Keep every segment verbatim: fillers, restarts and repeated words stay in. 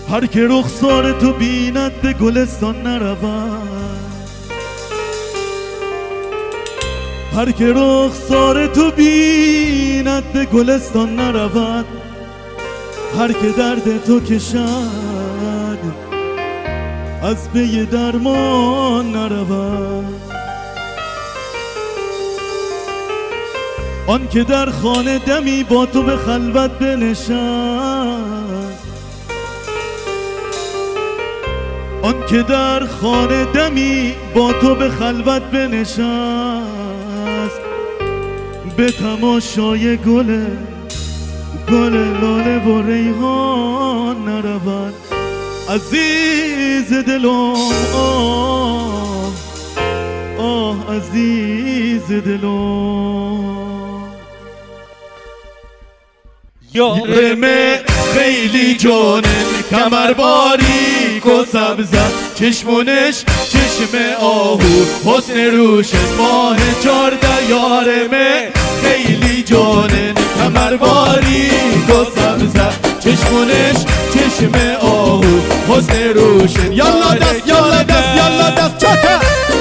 هر که رخسار تو بیند به گلستان نرود، هر که رخسار تو بیند به گلستان نرود، هر که درد تو کشد از پی درمان نرود. آن که در خانه دمی با تو به خلوت بنشست، آن که در خانه دمی با تو به خلوت بنشست، به تماشای گل گل لاله و ریحان نرود. عزیز دلم آه آه عزیز دلم، یارم خیلی جانه کمر باریک و سبزه، چشمونش چشم آهو حسن روش ماه چارده. یارم خیلی جانه کمر باریک و سبزه، چشمونش چشم آهو حسن روش. یالا دست یالا دست یالا دست چاته.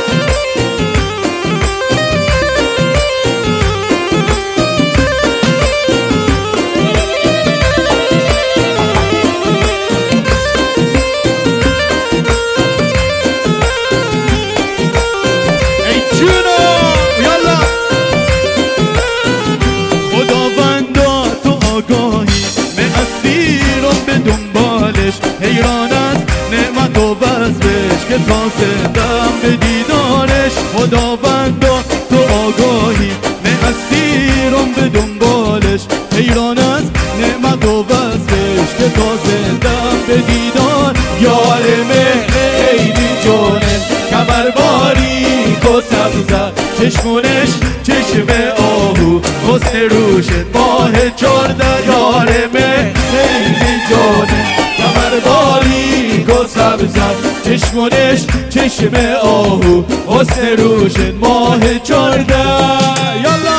حیران از نعمت و وصفش که تازندم به دیدارش. خداوندا تو آگاهی نه اسیرم به دنبالش، حیران از نعمت و وصفش که تازندم به دیدار. یارم خیلی جانه کمر باریک و سبزه، چشمونش چشم آهو حسن روش ماه چارده. یارم خیلی جانه کمر باریک و سبزه، چشمونش چشم آهو حسن روش ماه چارده. یالا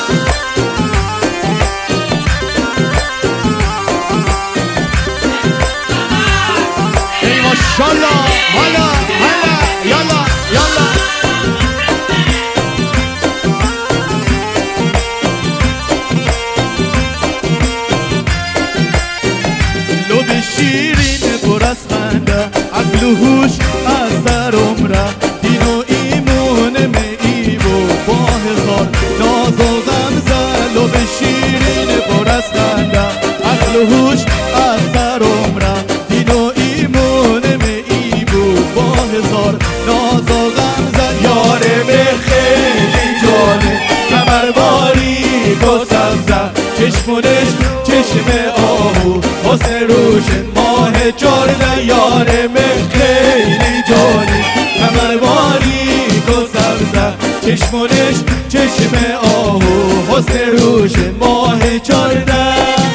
ای ماشالله حالا حالا یالا یالا. لب شیرین پر از خنده، عقل و هوش از سر عمره، دین و ایمون میی و با هزار ناز و غمزه. لب شیرین پر از خنده، عقل و هوش از سر عمره، دین و ایمون میی و با هزار ناز و غمزه. یارم خیلی جانه کمر باریک و سبزه، چشمونش چشم آهو حسن روش ماه چارده. یارم خیلی جانه کمر باریک و سبزه، چشمونش چشم آهو حسن روش ماه چارده.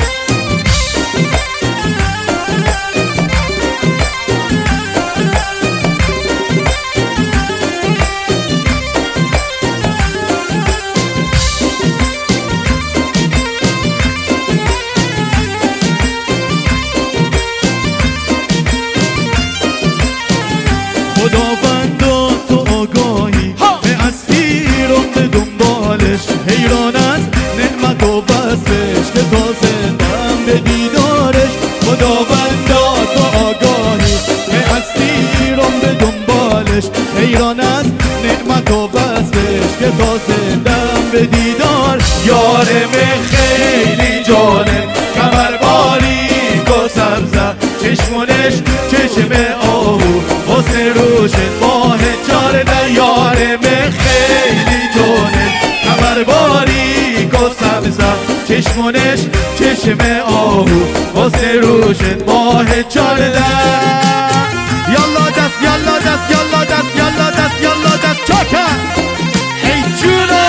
خداوندا تو آگاهی به اسیرم به دنبالش، حیران از نعمت و وصفش که تازندم به دیدارش. خداوندا تو آگاهی به اسیرم به دنبالش، حیران از نعمت و وصفش که تازندم به دیدار. یارم خیلی جانه کمر باریک و سبزه، چشمونش چشم آهو حسن روش ماه چارده. یارم خیلی جانه کمر باریک و سبزه، چشمونش چشم آهو حسن روش ماه چارده. یالا دست یالا دست یالا دست یالا دست یالا دست چاکه. ای جونو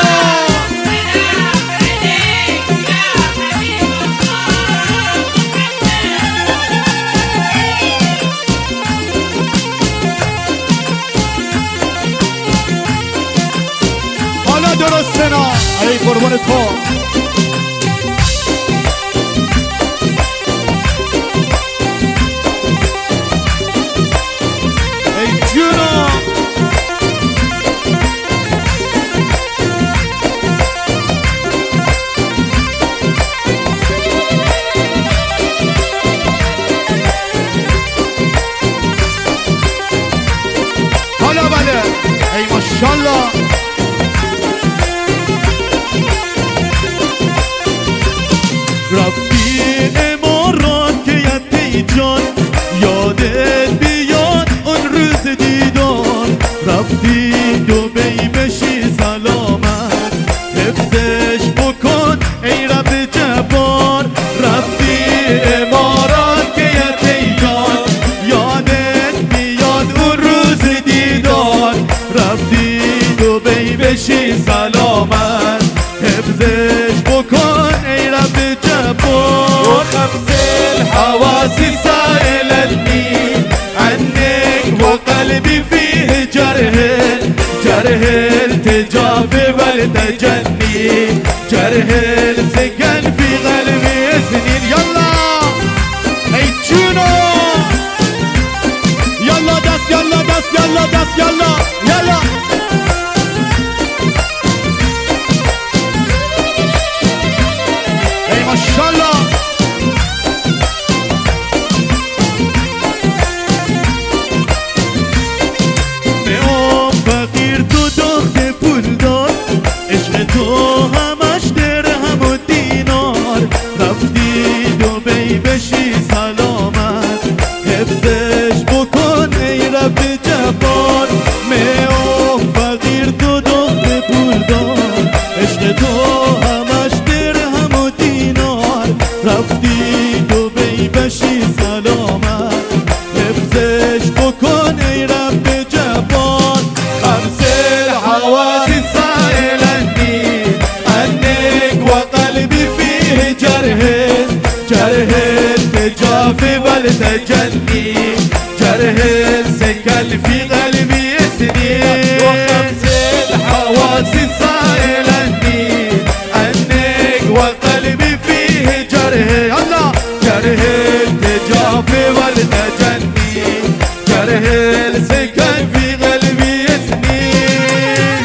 حالا درسته نه ای قربان تو. ماشاءالله. رفتی امارات که یتی جان، یادت بیاد اون روز دیدار. رفتی دبی بشی سلامت، حفظش بکن ای رب جبار. رفتی امارات که یتی جان، یادت بیاد اون روز دیدار. رفتی دبی بشی سلامت، حفظش بکن ای رب جبار. وخمس الحواس سائلتني عنك وقلبي فيه جرح، جرح التجافي والتجني، جرح السكن في قلبي سنين. يلا اي تشونو، يلا دس يلا دس يلا دس يلا يلا. اي ما شاء الله. تو همش درهم و دینار. رفتی دبی بشی سلامت، حفظش بکن ای رب جبار. میام فقیر تو دخت پولدار، عشق تو همش درهم و دینار. رفتی دبی بشی سلامت، حفظش بکن ای رب جبار. خمس الحواس جرح التجافي والتجني، جرح السكن في قلبي سنين. وخمس الحواس سائلني عنك وقلبي فيه جرح. يلا جرح التجافي والتجني، جرح السكن في قلبي سنين.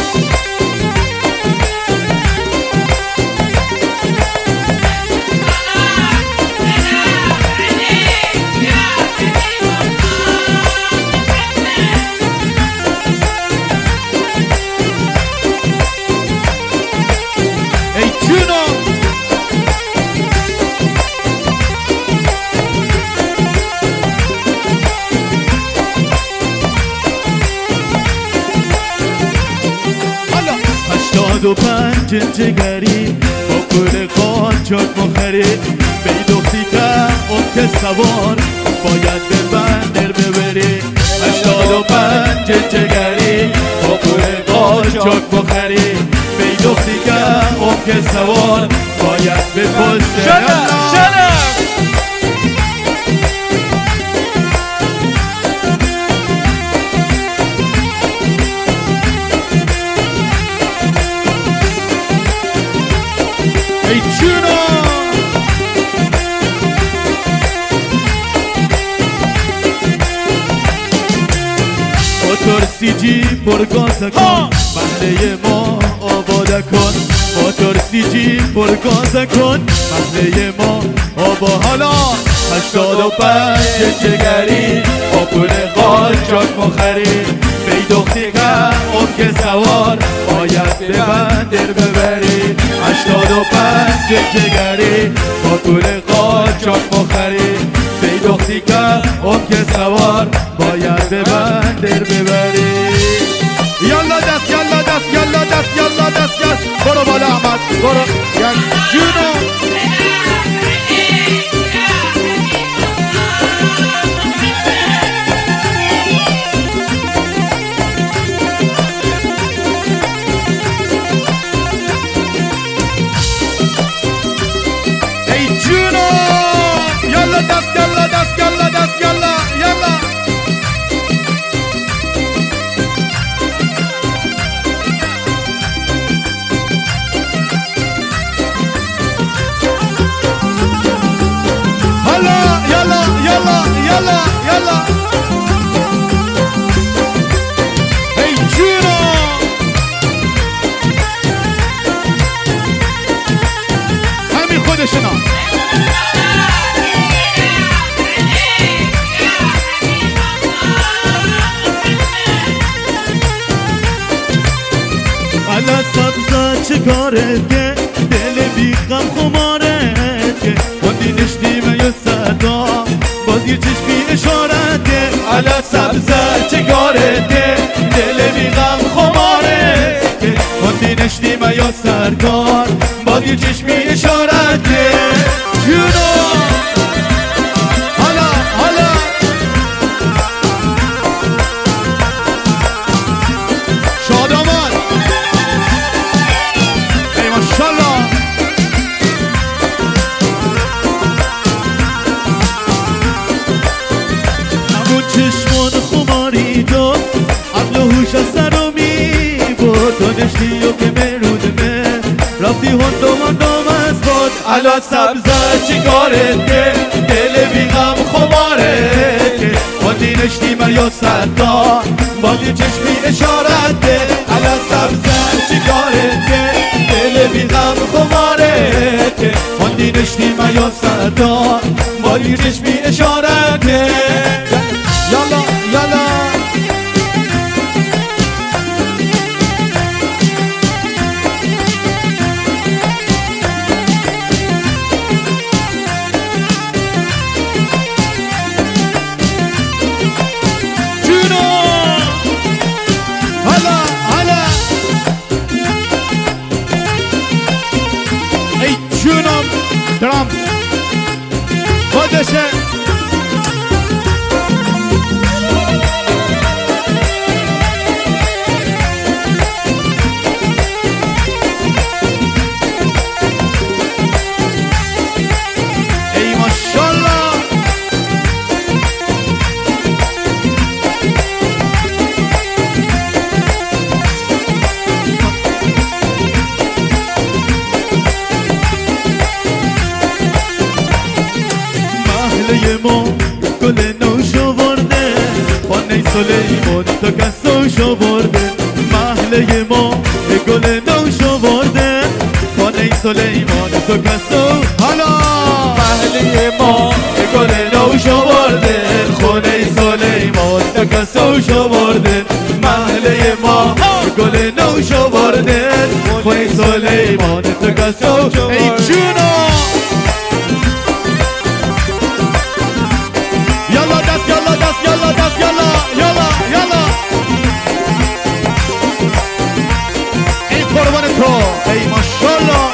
هشتاد و پنج جگری با پول قاچاق مخری، بیدختی که اون که سوار باید به بندر ببری. هشتاد و پنج جگری با پول قاچاق مخری، بیدختی که اون که سوار باید به پشت. شنم شنم ای چونو. موتور سی جی پرگاز کن، محله ما آباد کن. موتور سی جی پرگاز کن، محله ما آباد. حالا هشتاد و پنج جگری با پول قاچاق مخری، بیدختی که اون که سوار باید به بندر ببری. هشتاد و پنج جگری با پول قاچاق مخری، بیدختی که اون که سوار باید به بندر ببری. یالا دست یالا دست یالا دست یالا دست یالا. برو بالا احمد برو. یک جونو. ای جونو. یالا دست یالا دست یالا دست یالا یالا. چیکارت که دل بی غم خمارت که بادی نشتیم یا صدا بادی چشمی اشارت که على سبزه چیکارت که دل بی غم خمارت که بادی نشتیم یا سرکار بادی چشمی اشارت که جونو حالا حالا شادامات ای ماشالله همون چشمان خماری تو عقل و هوش از سر رو می بود دانشتی و که مرودمه رفتی هندو هندوم از بود على سبزه چیکارت که دل بی غم خمارت که بادی نشتی مریا سرکار بادی چشمی اشارت که على سبزه چیکارت که دل بی غم خمارت که بادی نشتی مریا سرکار بادی چشمی اشارت که یالا یالا جونو هلا هلا ای جونم درام خودشه ای ماشالله محله ما گل نوش آورده خانه سلیمان تا کسوش آورده محله ما گل نوش آورده خانه سلیمان تا کسو حالا محله ما گل نوش آورده خونه سلیمان تا کسوش آورده محله ما گل نوش آورده خانه سلیمان تا کسوش ای جونو یالا دست یالا دست یالا دست یالا یالا یالا ای قربان تو ای ماشالله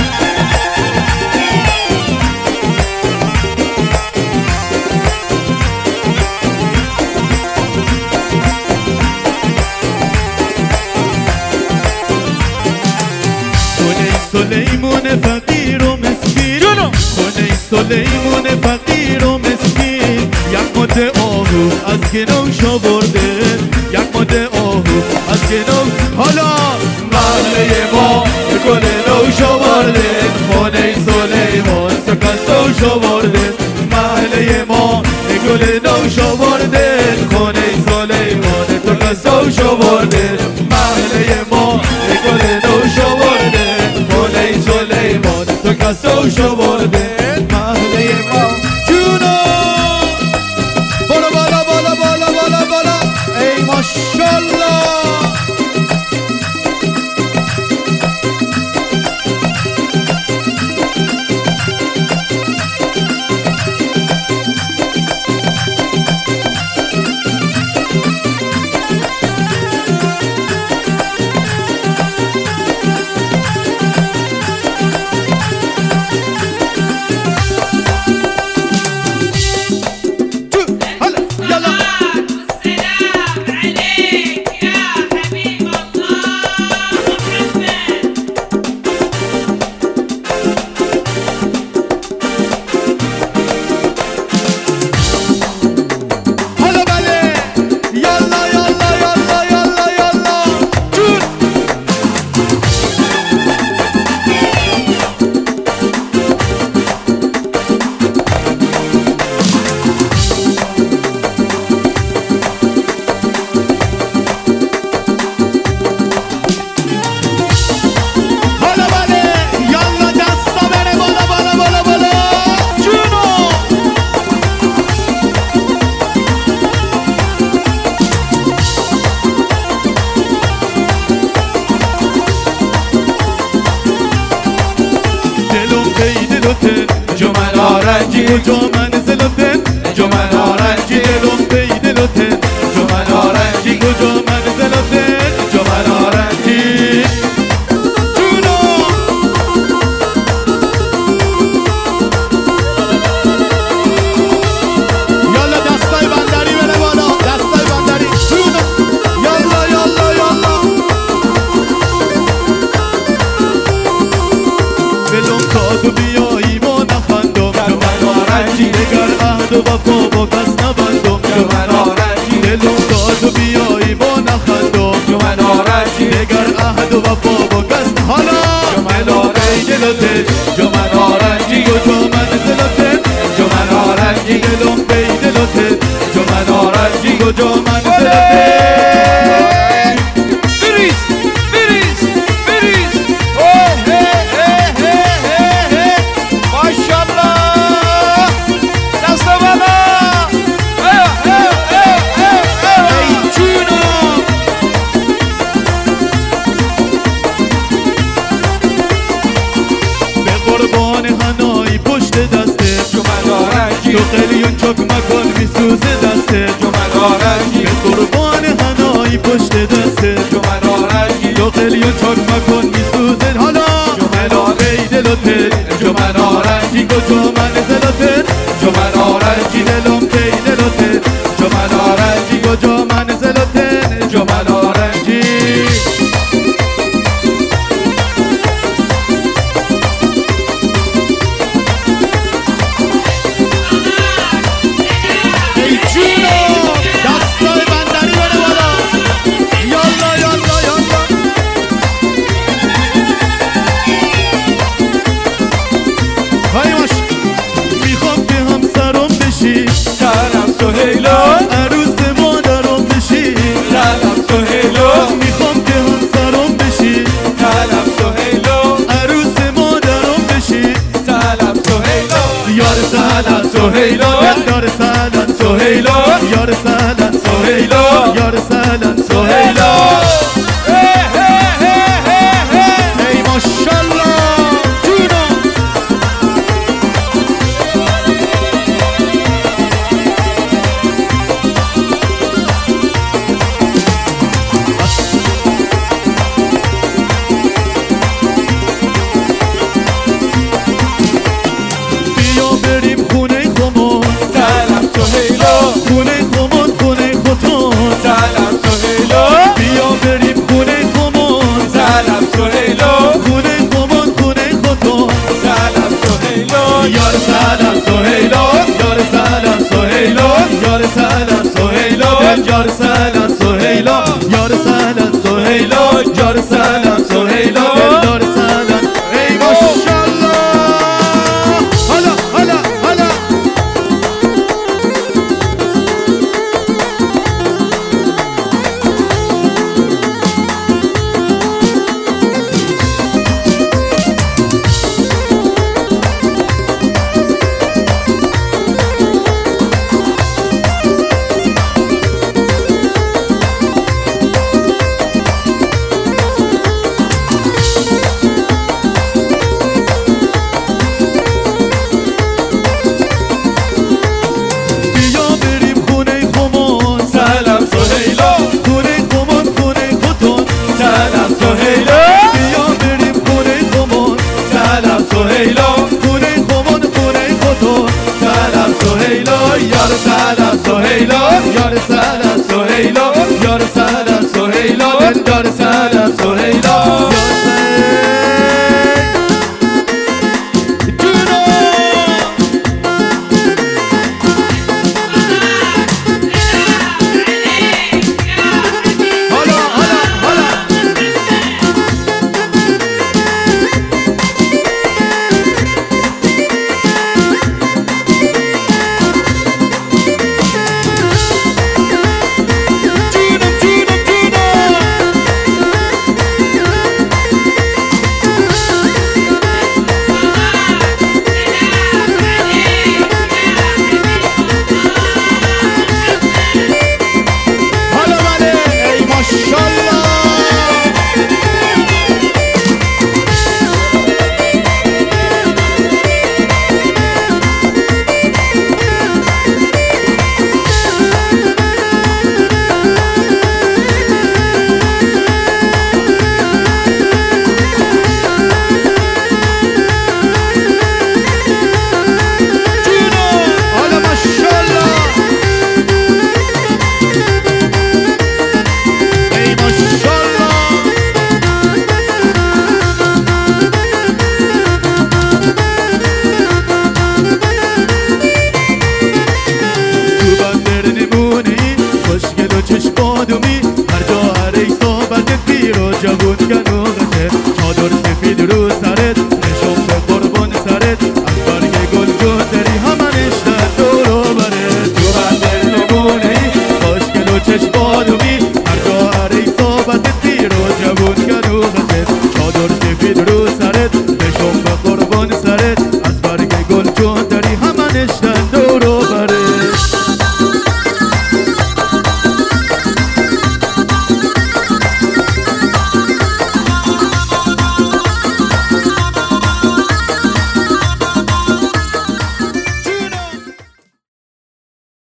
خونه سلیمون فقیر و مسکین خونه سلیمون فقیر و مسکین یک ماده آهو از گنوش آورده یک ماده آهو از گنوش حالا محله ما گل نوش آورده خونه سلیمان تا کسوش آورده محله ما گل نوش آورده خونه سلیمان تا کسوش آورده محله ما گل نوش آورده خونه سلیمان تا کسوش آورده محله ما جونو بالا بالا بالا بالا بالا بالا ای ماشالله نارنجی کجا منزلتت انجمن نارنجی دلم پی دلتت انجمن نارنجی کجا منزلتت انجمن نارنجی یالا دستای بندری بره بالا دستای بندری جونو یالا یالا یالا دلم تا تو بیایی ما نخندم انجمن نارنجی دگر عهد و وفا با کس نبندم انجمن نارنجی دلم تا تو بیایی ما نخندم انجمن نارنجی دگر عهد و وفا با کس حالا دلم پی دلتت انجمن نارنجی کجا منزلتت انجمن نارنجی دلم پی دلتت انجمن نارنجی کجا منزلتت بریز بریز بریز اوه هه هه هه هه هه ماشالله دست بالا اه اه اه اه اه ای جونو به قربان هنایی پشت دسته انجمن نارنجی تو قلیون چک مکن میسوزه دسته انجمن نارنجی به قربان هنایی پشت دسته انجمن نارنجی تو قلیون چک مکن میسوزه حالا دلم پی دلتت انجمن نارنجی کجا منزلتت انجمن نارنجی دلم پی دلتت انجمن نارنجی کجا منزلتت انجمن نارنجی ای جونو دستای بندری بره بالا یالا یالا یالا های باش میخوام که همسرم بشی سلام سهیلا عروس مادرم بشی سلام سهیلا میخوام که همسرم بشی سلام سهیلا عروس مادرم بشی سلام سهیلا یار سلام سهیلا یار سلام سهیلا یار سلام سهیلا یار سلام سهیلا هه هه هه هه هه ای ماشالله جونو بیا بریم خونه خمون سلام سهیلا خونه خمون خونه خودتون سلام سهیلا بیا بریم خونه خمون سلام سهیلا خونه خمون خونه خودتون سلام سهیلا یار سلام سهیلا یار سلام سهیلا یار سلام سهیلا یار سلام سهیلا یار سلام سهیلا یار سلام سهیلا یار سلام ای ماشالله حالا حالا حالا بیا بریم خونه خمون سلام سهیلا خونه خمون خونه خودتون سلام سهیلا بیا بریم خونه خمون سلام سهیلا خونه خمون خونه خودتون سلام سهیلا یار سلام سهیلا یار سلام